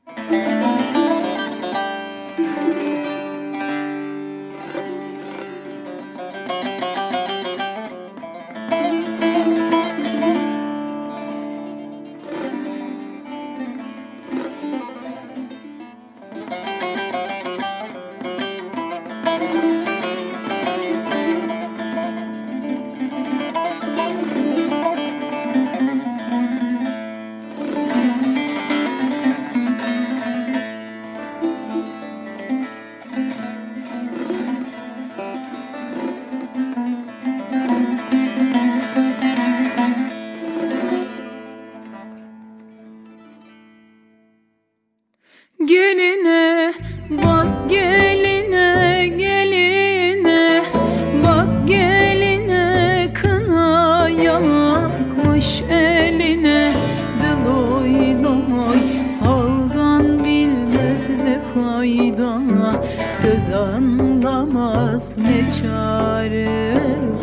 Geline bak, geline, geline bak, geline kına yakmış eline. Deloy loy haldan bilmez ne fayda, söz anlamaz ne çare.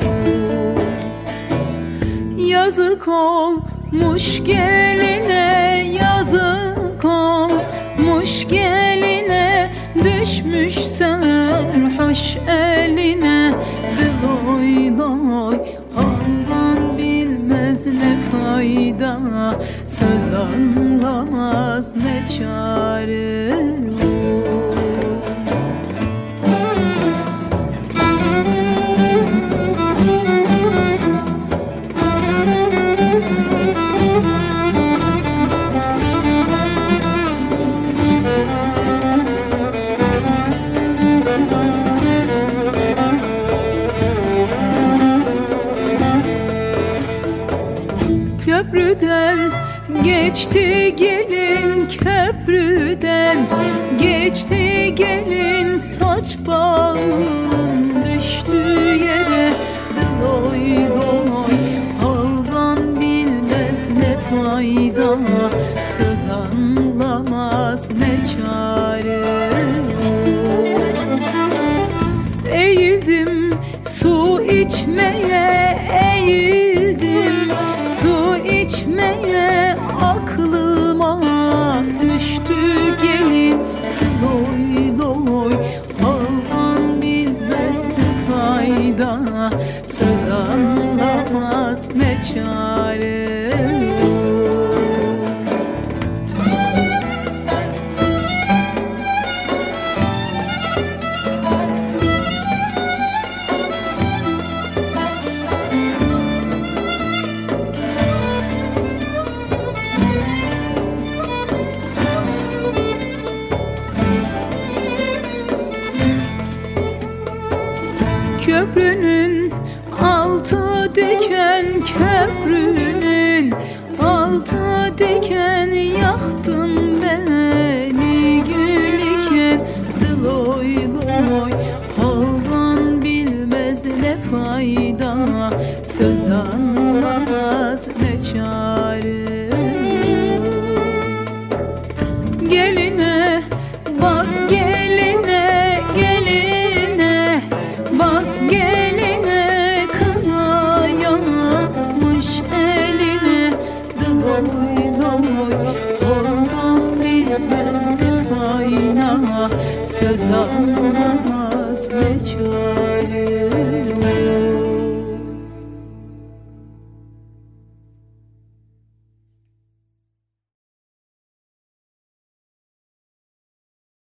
Yazık olmuş geline, yazık olmuş geline, düşmüş sarhoş eline. Deloy loy haldan bilmez ne fayda, söz anlamaz ne çare. Köprüden geçti gelin, köprüden geçti gelin, saç bağım düştü yere. Deloy loy haldan bilmez ne fayda, söz anlamaz ne çare. Eğildim su içmeye, eğildim su içmeye, aklıma düştü gelin. Loy loy haldan bilmez ne fayda, söz anlamaz ne çare. Köprünün altı diken, köprünün altı diken, yaktın beni gül iken. Deloy loy haldan bilmez ne fayda, söz anlamaz ne çare. Geline bak, geline, geline bak, geline kına yakmış eline. Deloy loy haldan bilmez ne fayda, söz anlamaz ne çare.